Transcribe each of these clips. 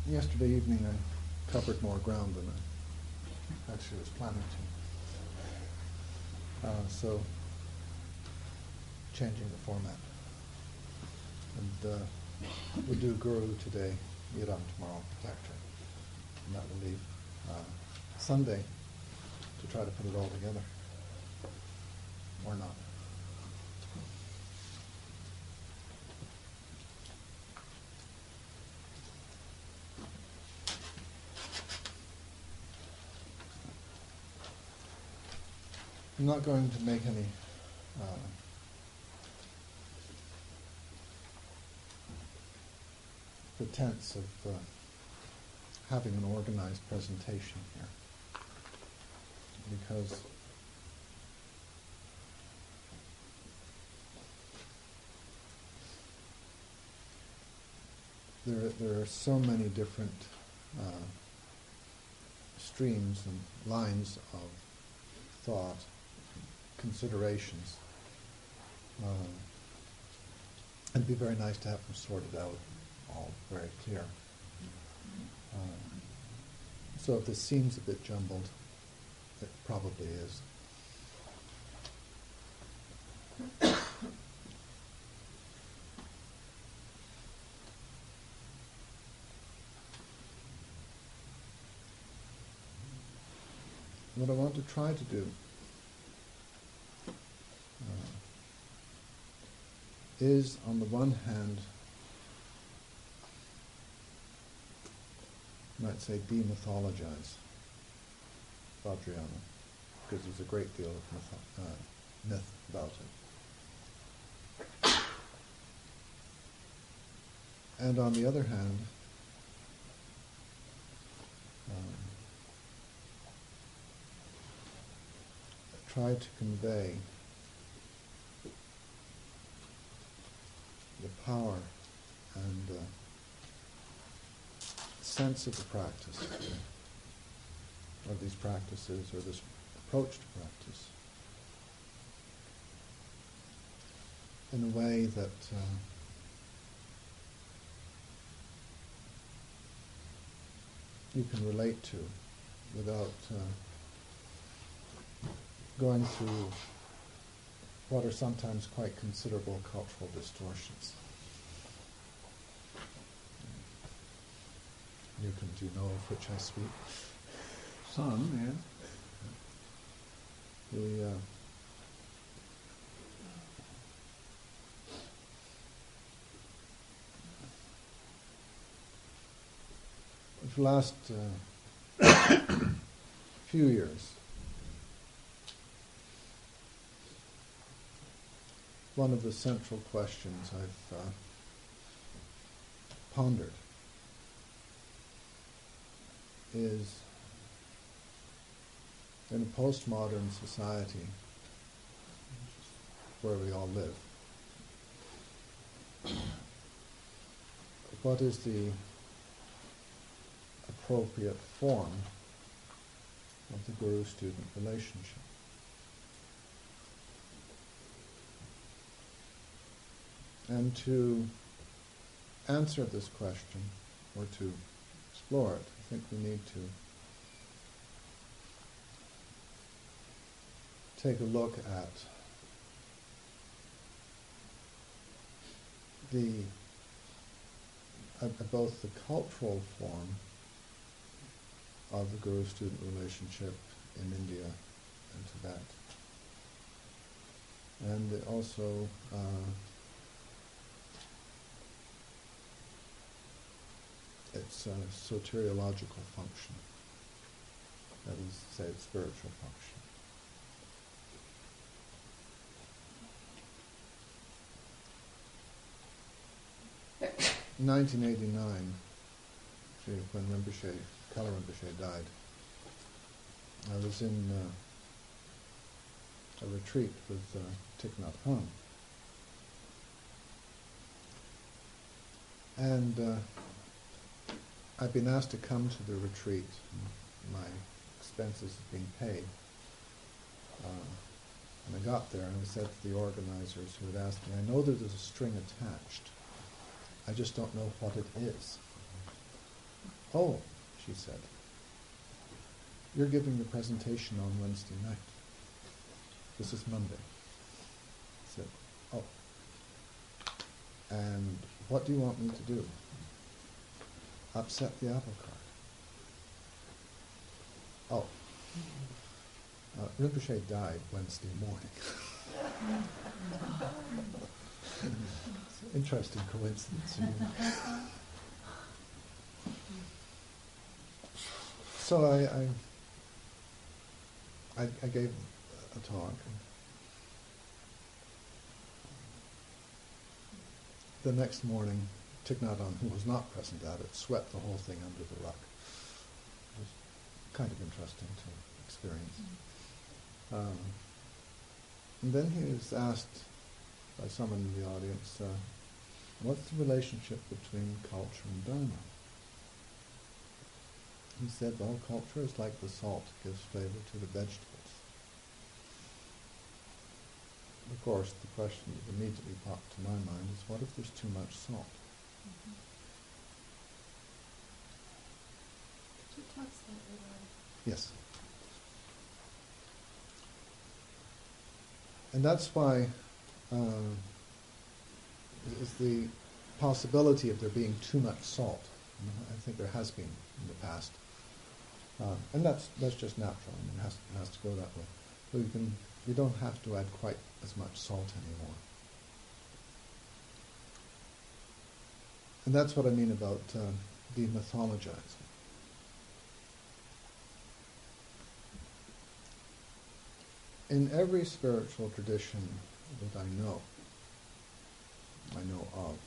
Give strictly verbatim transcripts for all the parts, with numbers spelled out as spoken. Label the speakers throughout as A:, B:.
A: yesterday evening I covered more ground than I actually was planning to. Uh, so, changing the format. And uh, we'll do Guru today, Yiram tomorrow, Protector. And that will leave uh, Sunday to try to put it all together. Or not. I'm not going to make any uh, pretense of uh, having an organized presentation here, because there there are so many different uh, streams and lines of thought, considerations. Uh, and it'd be very nice to have them sorted out, all very clear. Uh, so if this seems a bit jumbled, it probably is. What I want to try to do uh, is, on the one hand, you might say, demythologize Vajrayana, because there's a great deal of myth, uh, myth about it. And on the other hand, um, try to convey the power and uh, sense of the practice, of these practices, or this approach to practice, in a way that uh, you can relate to without uh, going through what are sometimes quite considerable cultural distortions. You can do know of which I speak.
B: Some, yeah.
A: The, uh, the last uh, few years, one of the central questions I've uh, pondered is, in a postmodern society where we all live, what is the appropriate form of the guru-student relationship? And to answer this question, or to explore it, I think we need to take a look at the at both the cultural form of the guru-student relationship in India and Tibet, and also uh, its uh, soteriological function, that is to say, its spiritual function. In nineteen eighty-nine, when Rinpoche, Kala Rinpoche died, I was in uh, a retreat with uh, Thich Nhat Hanh. And uh, I'd been asked to come to the retreat. My expenses had been paid. Uh, and I got there and I said to the organizers who had asked me, I know that there's a string attached. I just don't know what it is. "Oh," she said, "you're giving the presentation on Wednesday night. This is Monday." I said, "Oh. And what do you want me to do? Upset the apple cart?" "Oh. Uh, Rinpoche died Wednesday morning." Interesting coincidence. So I, I, I, I gave a talk. The next morning, Thich Nhat Hanh, who was not present at it, swept the whole thing under the rug. It was kind of interesting to experience. Um, and then he was asked by someone in the audience, uh, what's the relationship between culture and Dharma? He said, well, culture is like the salt, gives flavor to the vegetables. Of course, the question that immediately popped to my mind is, what if there's too much salt?
C: Mm-hmm. Could you talk slightly louder?
A: Yes. And that's why uh, is the possibility of there being too much salt. I think there has been in the past. Uh, and that's that's just natural. I mean, it has, it has to go that way. So you can you don't have to add quite as much salt anymore. And that's what I mean about uh, demythologizing. In every spiritual tradition that I know, I know of,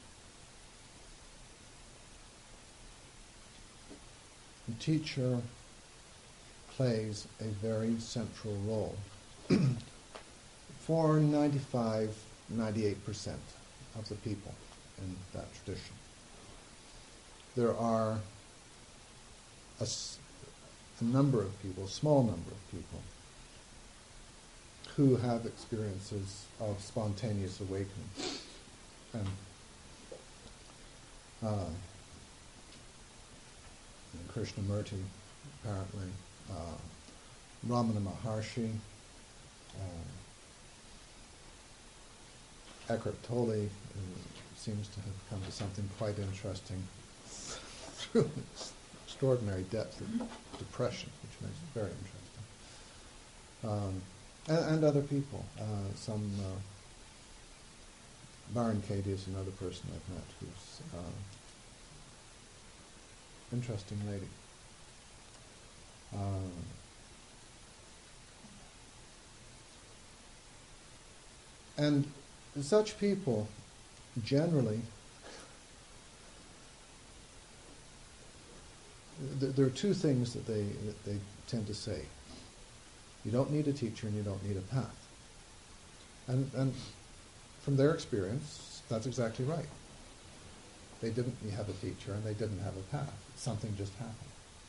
A: the teacher plays a very central role for ninety-five, ninety-eight percent of the people in that tradition. There are a, a number of people, a small number of people, who have experiences of spontaneous awakening. And uh, Krishnamurti, apparently, uh, Ramana Maharshi, uh, Eckhart Tolle uh, seems to have come to something quite interesting through extraordinary depth of depression, which makes it very interesting. Um, and, and other people. Uh, some uh, Baron Katie is another person I've met who's uh, interesting lady. Um, and such people generally, th- there are two things that they that they tend to say. You don't need a teacher and you don't need a path. And and from their experience, that's exactly right. They didn't have a teacher and they didn't have a path. Something just happened.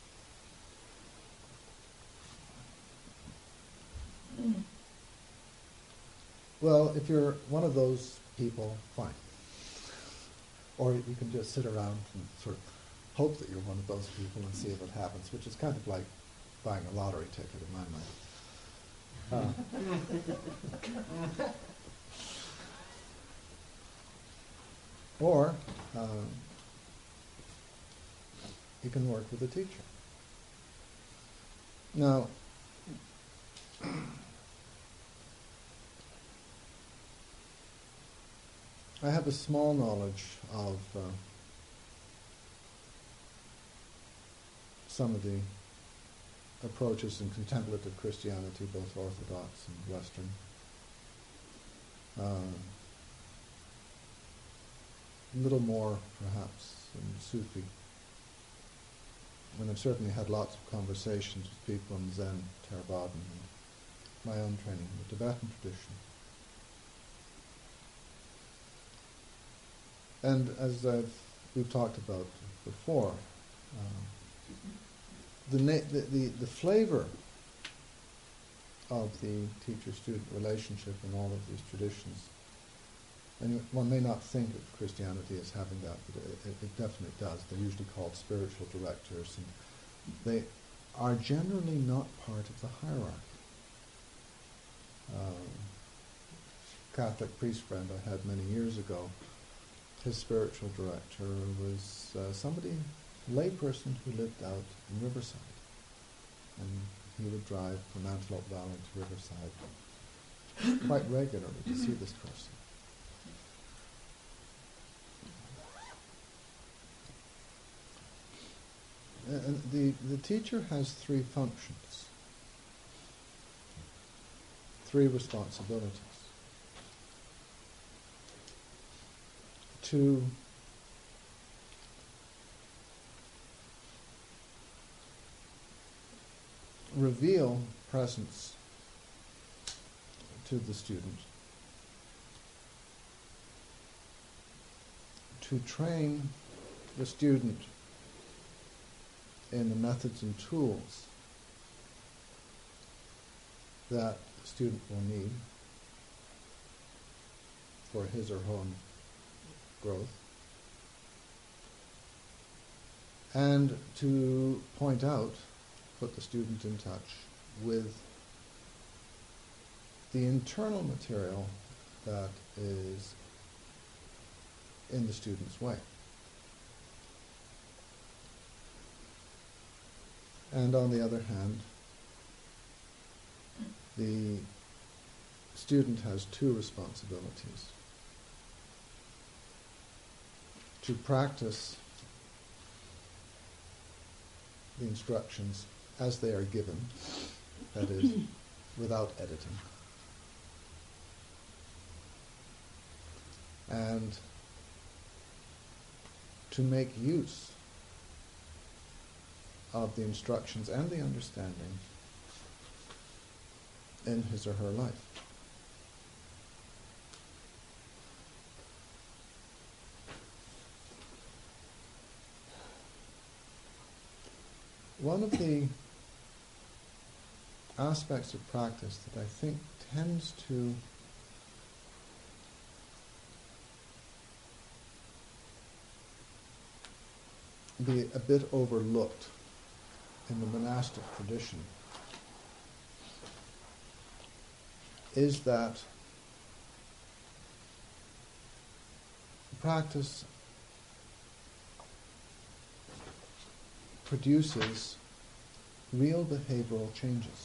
A: Mm. Well, if you're one of those people, fine. Or you can just sit around and sort of hope that you're one of those people and see if it happens, which is kind of like buying a lottery ticket in my mind. Uh, or um, you can work with a teacher. Now, I have a small knowledge of uh, some of the approaches in contemplative Christianity, both Orthodox and Western. Uh, a little more, perhaps, in Sufi. And I've certainly had lots of conversations with people in Zen, Theravada, and my own training in the Tibetan tradition. And as I've, we've talked about before, um, the, na- the, the the flavor of the teacher-student relationship in all of these traditions And one may not think of Christianity as having that, but it, it, it definitely does. They're usually called spiritual directors, and they are generally not part of the hierarchy. Um, Catholic priest friend I had many years ago, his spiritual director was uh, somebody, layperson who lived out in Riverside. And he would drive from Antelope Valley to Riverside quite regularly to see this person. And the, the teacher has three functions, three responsibilities. To reveal presence to the student, to train the student in the methods and tools that the student will need for his or her own growth, and to point out, put the student in touch with the internal material that is in the student's way. And on the other hand, the student has two responsibilities: to practice the instructions as they are given, that is, without editing, and to make use of the instructions and the understanding in his or her life. One of the aspects of practice that I think tends to be a bit overlooked in the monastic tradition is that practice produces real behavioral changes.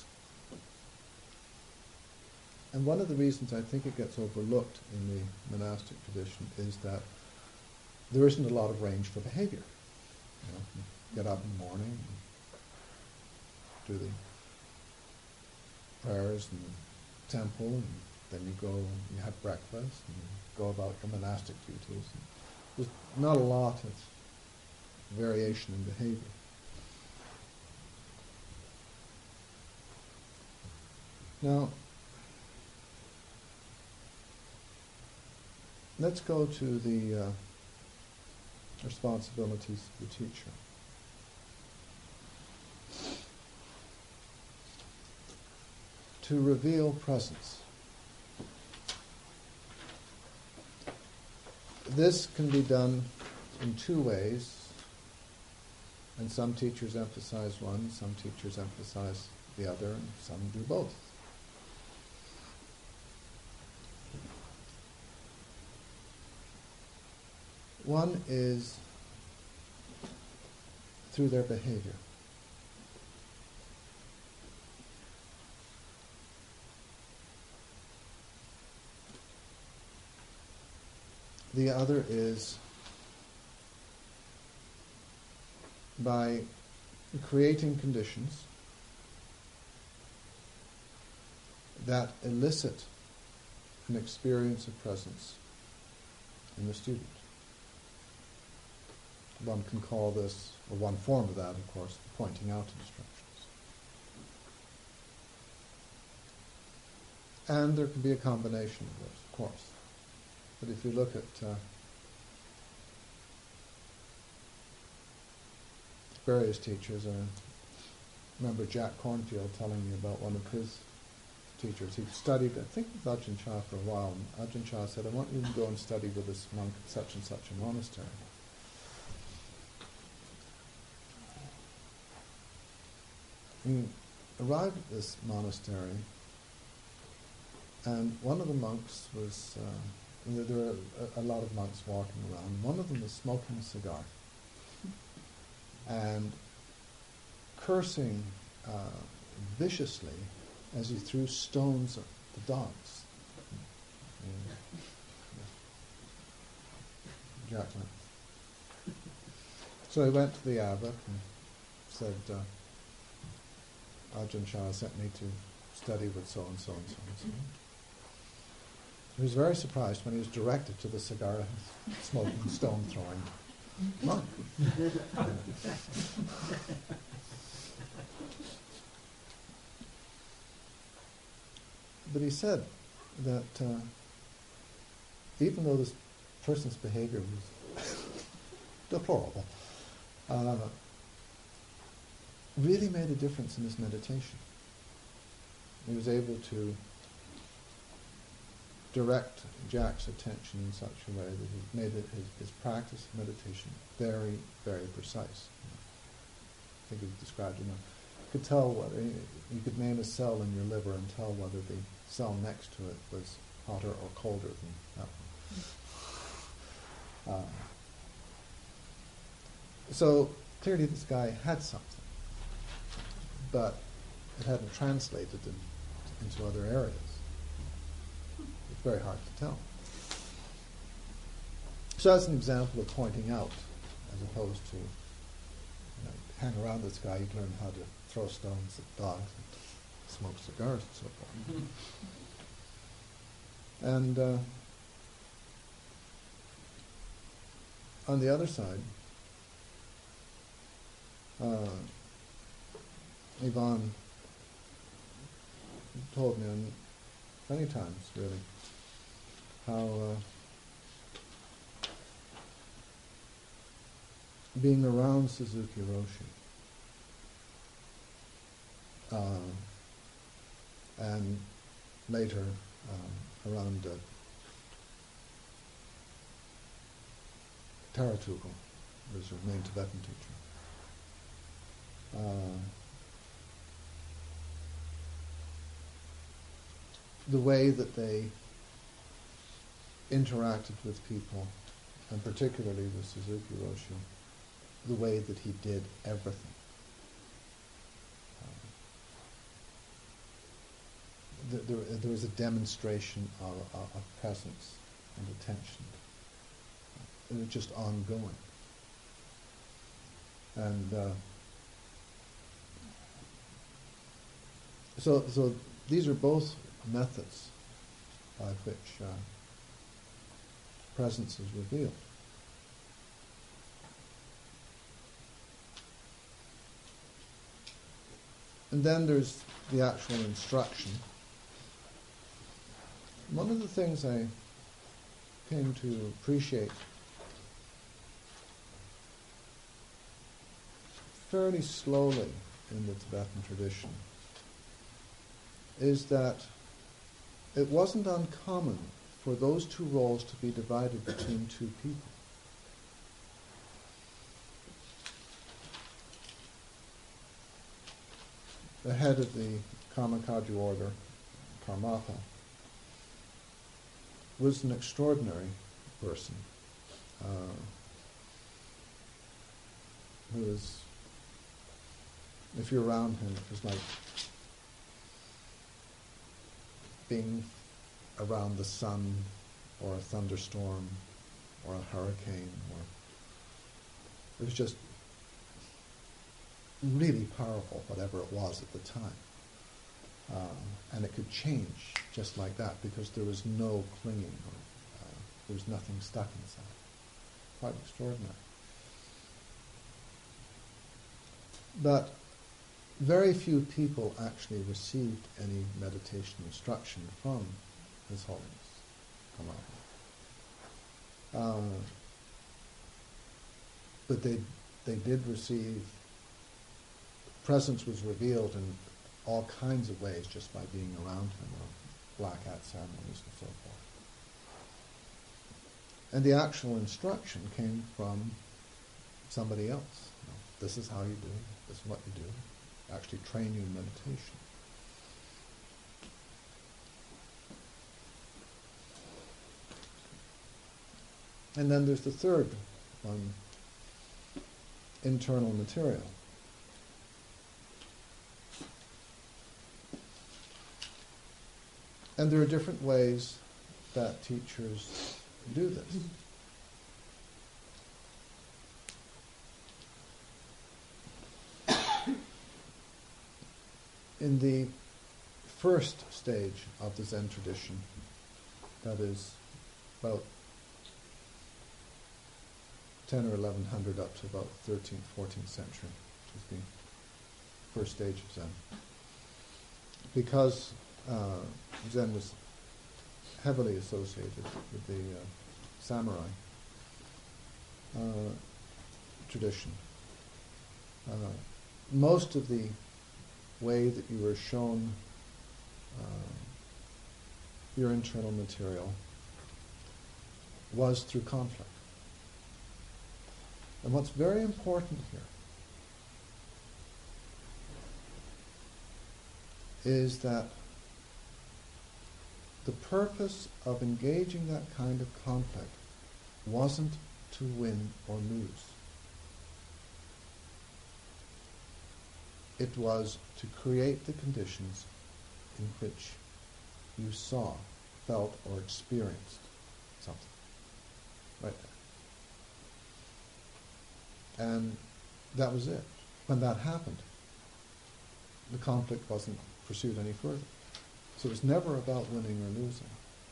A: And one of the reasons I think it gets overlooked in the monastic tradition is that there isn't a lot of range for behavior. You know, you get up in the morning, do the prayers in the temple, and then you go and you have breakfast, and you go about your monastic duties. And there's not a lot of variation in behavior. Now, let's go to the uh, responsibilities of the teacher. To reveal presence. This can be done in two ways, and some teachers emphasize one, some teachers emphasize the other, and some do both. One is through their behavior. The other is by creating conditions that elicit an experience of presence in the student. One can call this, or one form of that, of course, the pointing out instructions. And there can be a combination of those, of course. But if you look at uh, various teachers, I remember Jack Cornfield telling me about one of his teachers. He'd studied, I think, with Ajahn Chah for a while, and Ajahn Chah said, I want you to go and study with this monk at such and such a monastery. He arrived at this monastery, and one of the monks was, uh, there there were a, a lot of monks walking around. One of them was smoking a cigar and cursing uh, viciously as he threw stones at the dogs. Yeah. Jacqueline. So he went to the abbot and said, uh, Ajahn Chah sent me to study with so-and-so and so-and-so. He was very surprised when he was directed to the cigar smoking, stone throwing monk. But he said that uh, even though this person's behavior was deplorable, uh, really made a difference in his meditation. He was able to direct Jack's attention in such a way that he made it his, his practice of meditation very, very precise. I think he described, you know, you could tell whether, you could name a cell in your liver and tell whether the cell next to it was hotter or colder than that one. Uh, so clearly this guy had something, but it hadn't translated in, into other areas. It's very hard to tell. So that's an example of pointing out, as opposed to, you know, hang around this guy, you'd learn how to throw stones at dogs and smoke cigars and so forth. Mm-hmm. And uh, on the other side, uh, Yvonne told me on many times, really, how uh, being around Suzuki Roshi uh, and later um, around uh, Taratugal, who was her main Tibetan teacher. Uh, the way that they interacted with people, and particularly with Suzuki Roshi, the way that he did everything. Uh, th- there, there was a demonstration of, of, of presence and attention. It was just ongoing. And uh, so, so these are both methods by which uh, presence is revealed. And then there's the actual instruction. One of the things I came to appreciate fairly slowly in the Tibetan tradition is that it wasn't uncommon for those two roles to be divided between two people. The head of the Karmakaju order, Karmapa, was an extraordinary person uh, who was, if you're around him, it was like being around the sun or a thunderstorm or a hurricane, or it was just really powerful, whatever it was at the time. Um, and it could change just like that because there was no clinging, or uh, there was nothing stuck inside. Quite extraordinary. But very few people actually received any meditation instruction from His Holiness Karmapa. Uh, but they they did receive, presence was revealed in all kinds of ways just by being around him, of black hat ceremonies and so forth. And the actual instruction came from somebody else. You know, this is how you do it, this is what you do. Actually train you in meditation. And then there's the third one, internal material. And there are different ways that teachers do this. In the first stage of the Zen tradition, that is about ten or eleven hundred up to about thirteenth, fourteenth century, is the first stage of Zen. Because uh, Zen was heavily associated with the uh, samurai uh, tradition. Uh, most of the way that you were shown uh, your internal material was through conflict. And what's very important here is that the purpose of engaging that kind of conflict wasn't to win or lose. It was to create the conditions in which you saw, felt, or experienced something. Right there. And that was it. When that happened, the conflict wasn't pursued any further. So it was never about winning or losing.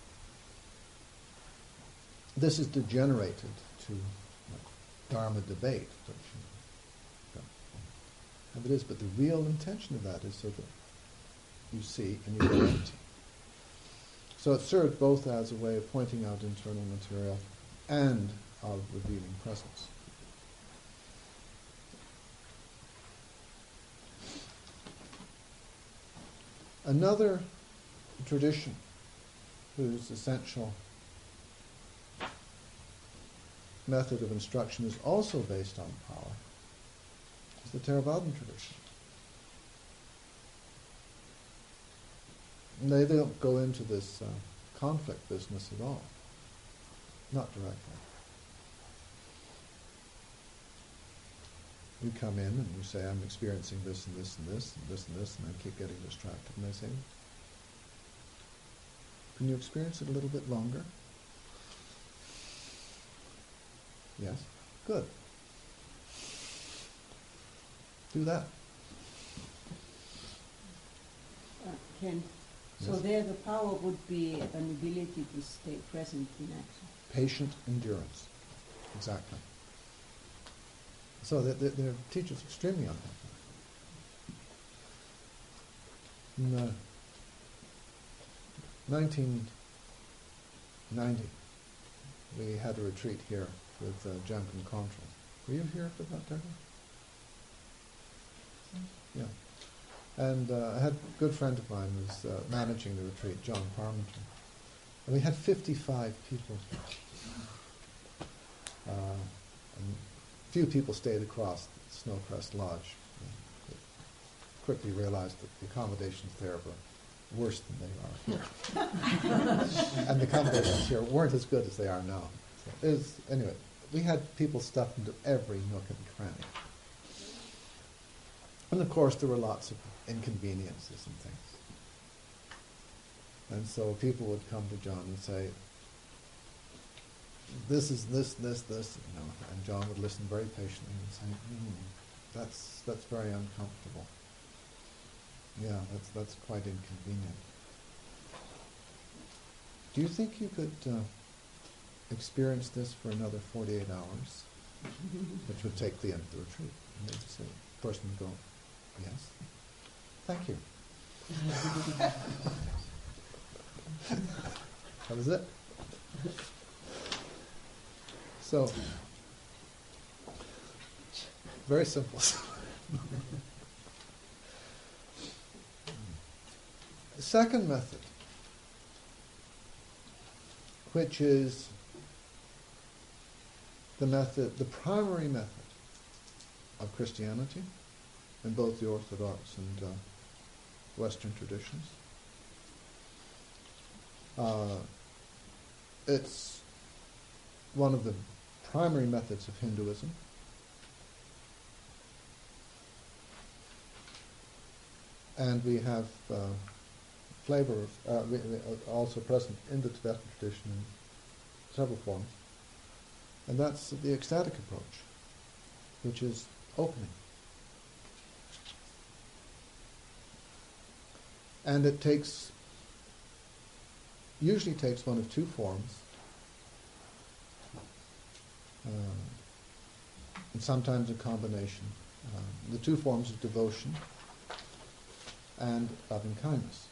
A: This is degenerated to like, Dharma debate, which you know, it is, but the real intention of that is so that you see and you go empty. So it served both as a way of pointing out internal material and of revealing presence. Another tradition whose essential method of instruction is also based on power is the Theravadan tradition. And they don't go into this uh, conflict business at all. Not directly. You come in and you say, I'm experiencing this and this and this and this and this, and I keep getting distracted. And they say, can you experience it a little bit longer? Yes? Good. Do that.
D: Uh, Ken, so
A: Yes.
D: there the power would be an ability to stay present in action.
A: Patient endurance. Exactly. So the, the, the teacher's extremely on that. In uh, nineteen ninety, we had a retreat here with uh, Jampen Control. Were you here for that, Deborah? Yeah. And uh, I had a good friend of mine who was uh, managing the retreat, John Parmenter. And we had fifty-five people here. Uh, and few people stayed across Snowcrest Lodge. We quickly realized that the accommodations there were worse than they are here. And the accommodations here weren't as good as they are now. So it was, anyway, we had people stuffed into every nook and cranny. And of course there were lots of inconveniences and things. And so people would come to John and say, this is this, this, this, you know, and John would listen very patiently and say, hmm, that's that's very uncomfortable. Yeah, that's that's quite inconvenient. Do you think you could uh, experience this for another forty-eight hours, which would take the end of the retreat? And they'd say, the person would go, yes, thank you. That was it. So, very simple. second method, which is the method, the primary method of Christianity in both the Orthodox and uh, Western traditions. Uh, it's one of the primary methods of Hinduism. And we have uh, flavor of, uh, we, we also present in the Tibetan tradition in several forms. And that's the ecstatic approach, which is opening. And it takes, usually takes one of two forms, uh, and sometimes a combination. Uh, the two forms of devotion and loving kindness.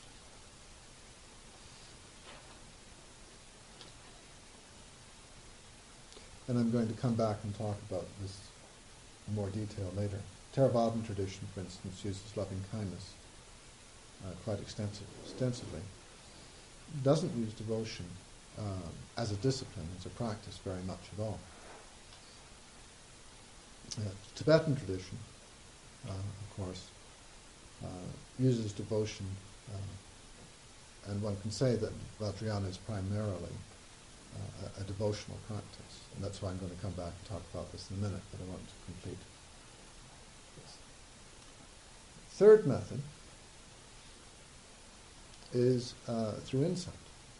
A: And I'm going to come back and talk about this in more detail later. Theravadan tradition, for instance, uses loving kindness uh, quite extensive, extensively. Doesn't use devotion uh, as a discipline, as a practice, very much at all. Uh, Tibetan tradition, uh, of course, uh, uses devotion, uh, and one can say that Vajrayana is primarily uh, a, a devotional practice, and that's why I'm going to come back and talk about this in a minute, but I want to complete this. Third method is uh, through insight.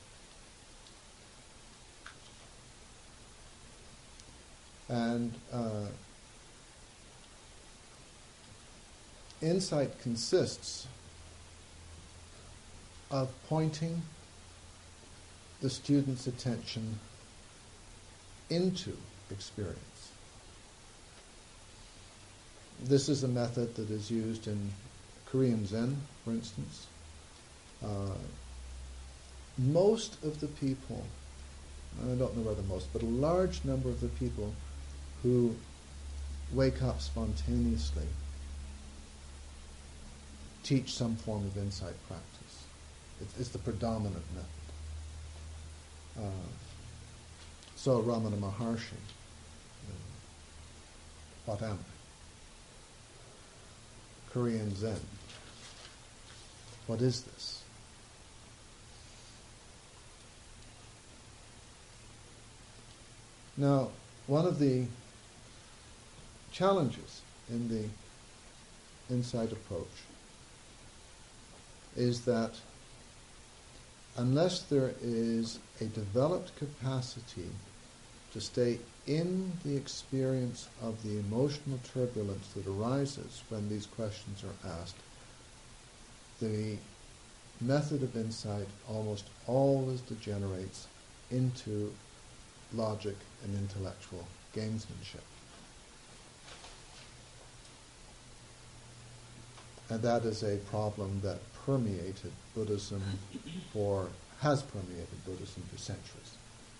A: And uh, insight consists of pointing the student's attention into experience. This is a method that is used in Korean Zen, for instance. Uh, most of the people, I don't know whether most, but a large number of the people who wake up spontaneously teach some form of insight practice. It's, it's the predominant method. Uh, so Ramana Maharshi, uh, what am I? Korean Zen. What is this? Now, one of the challenges in the insight approach is that unless there is a developed capacity to stay in the experience of the emotional turbulence that arises when these questions are asked, the method of insight almost always degenerates into logic and intellectual gamesmanship. And that is a problem that permeated Buddhism for, has permeated Buddhism for centuries.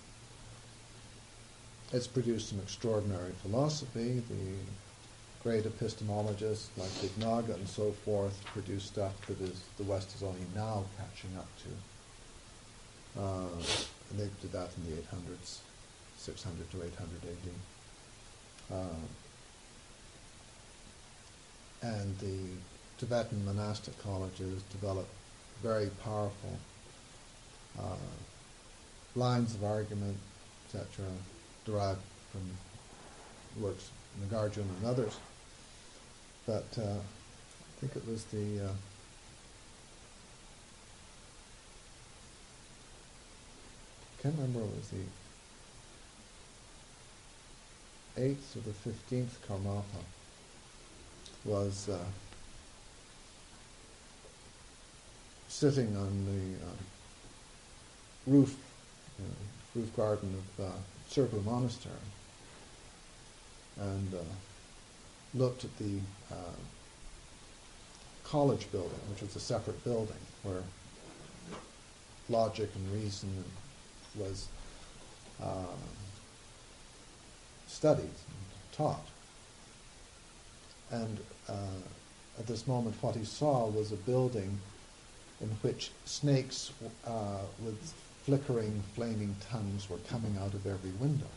A: It's produced an extraordinary philosophy. The great epistemologists like Dignaga and so forth produce stuff that is the West is only now catching up to. Uh, and they did that in the eight hundreds, six hundred to eight hundred A D. Uh, and the Tibetan monastic colleges developed very powerful uh, lines of argument, et cetera, derived from works of Nagarjuna and others. But uh, I think it was the uh, I can't remember it was the eighth or the fifteenth Karmapa was uh, sitting on the uh, roof, you know, roof garden of uh, Sirpur Monastery, and uh, looked at the uh, college building, which was a separate building where logic and reason was uh, studied and taught. And uh, at this moment, what he saw was a building in which snakes uh, with flickering, flaming tongues were coming out of every window.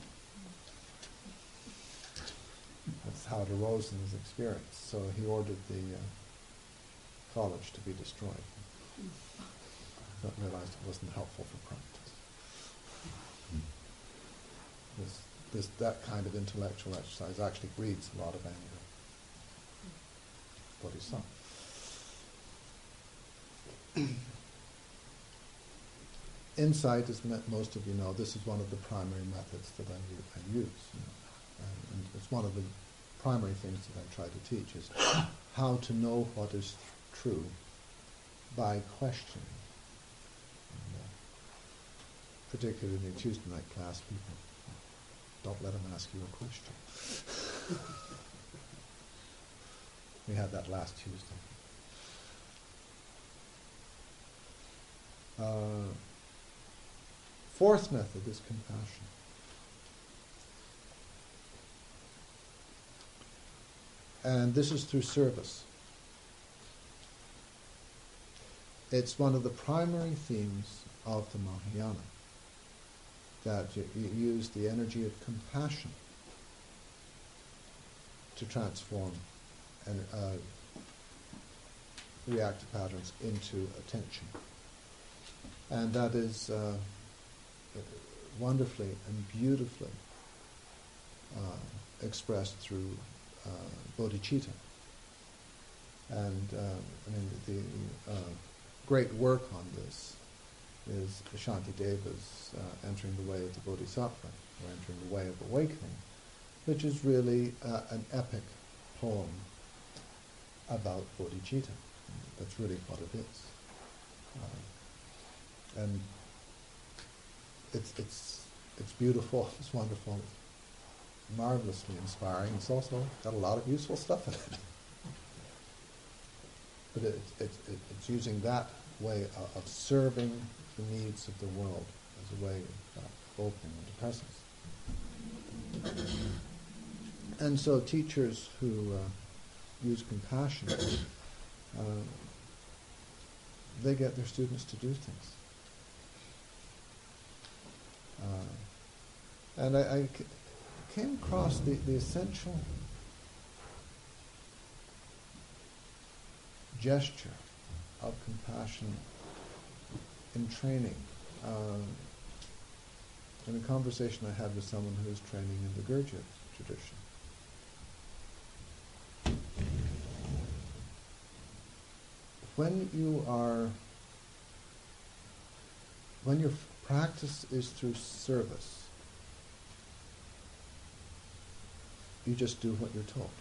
A: That's how it arose in his experience. So he ordered the uh, college to be destroyed. But realized it wasn't helpful for practice. This, this, that kind of intellectual exercise actually breeds a lot of anger. Bodhisattva. Insight, as most of you know, this is one of the primary methods that I, I use. You know, and, and it's one of the primary things that I try to teach is how to know what is th- true by questioning. And, uh, particularly in the Tuesday night class, people don't let them ask you a question. We had that last Tuesday. Uh, fourth method is compassion. And this is through service. It's one of the primary themes of the Mahayana, that you, you use the energy of compassion to transform and uh, reactive patterns into attention. And that is uh, wonderfully and beautifully uh, expressed through uh, bodhicitta. And uh, I mean, the uh, great work on this is Shantideva's uh, Entering the Way of the Bodhisattva, or Entering the Way of Awakening, which is really uh, an epic poem about bodhicitta. That's really what it is. Uh, and it's it's it's beautiful, it's wonderful, it's marvelously inspiring. It's also got a lot of useful stuff in it. But it, it, it, it's using that way of, of serving the needs of the world as a way of uh, opening into presence. And so teachers who uh, use compassion, uh, they get their students to do things. Uh, and I, I c- came across the, the essential gesture of compassion in training. Uh, in a conversation I had with someone who was training in the Gurdjieff tradition. When you are, when your practice is through service, you just do what you're told.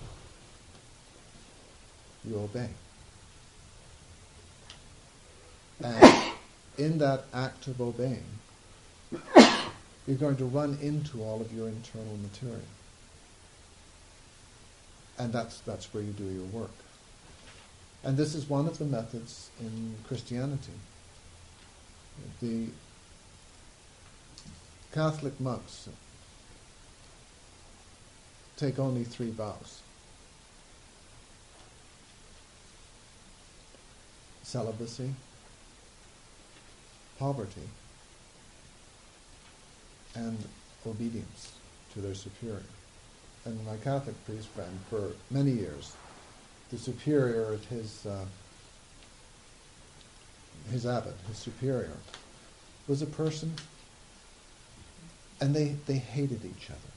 A: You obey. And in that act of obeying, you're going to run into all of your internal material. And that's that's where you do your work. And this is one of the methods in Christianity. The Catholic monks take only three vows. Celibacy, poverty, and obedience to their superior. And my Catholic priest friend, for many years, the superior of his uh, his abbot, his superior, was a person, and they, they hated each other.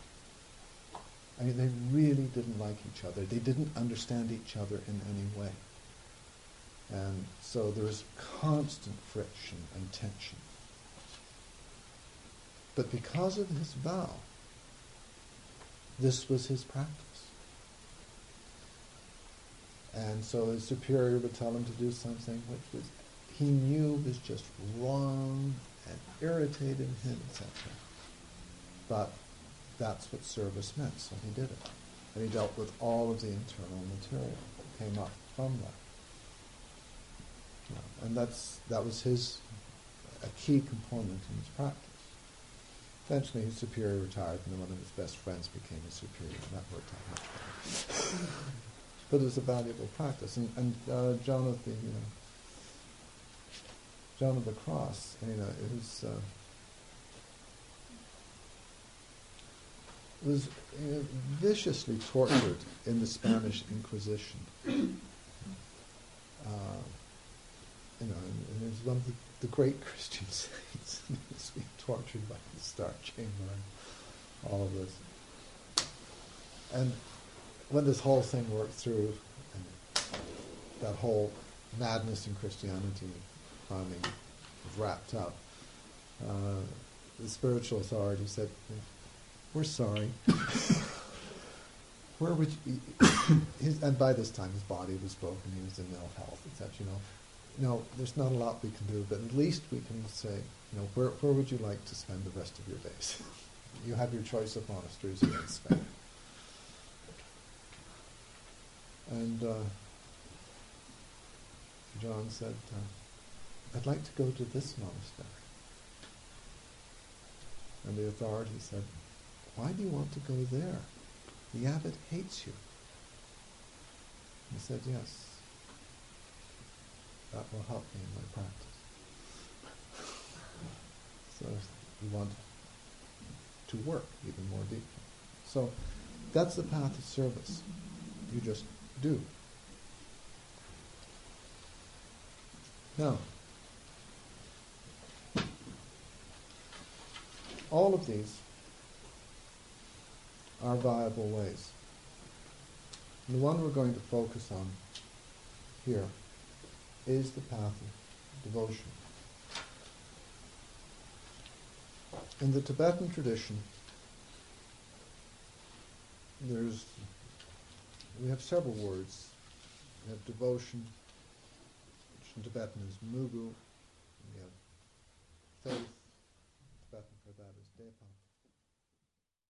A: I mean, they really didn't like each other. They didn't understand each other in any way. And so there was constant friction and tension. But because of his vow, this was his practice. And so his superior would tell him to do something which was he knew was just wrong and irritated him, et cetera. But that's what service meant, so he did it. And he dealt with all of the internal material that came up from that. Yeah, and that's that was his a key component in his practice. Eventually his superior retired, and then one of his best friends became his superior, and that worked out much better. But it was a valuable practice. And, and uh, John of the uh, John of the Cross, you know, it was uh, was you know, viciously tortured in the Spanish Inquisition. Uh, you know, and, and it was one of the, the great Christian saints. He was being tortured by the Star Chamber and all of this. And when this whole thing worked through, and that whole madness in Christianity finally was wrapped up, uh, the spiritual authority said, "We're sorry." Where would you, his, and by this time his body was broken, he was in ill health, et cetera. You know, no, there's not a lot we can do, but at least we can say, you know, where where would you like to spend the rest of your days? You have your choice of monasteries here in Spain. And uh, John said, uh, "I'd like to go to this monastery." And the authority said, "Why do you want to go there? The abbot hates you." He said, "Yes, that will help me in my practice." So you want to work even more deeply. So that's the path of service. You just do. Now, all of these are viable ways. And the one we're going to focus on here is the path of devotion. In the Tibetan tradition, there's we have several words. We have devotion, which in Tibetan is mugu. We have faith,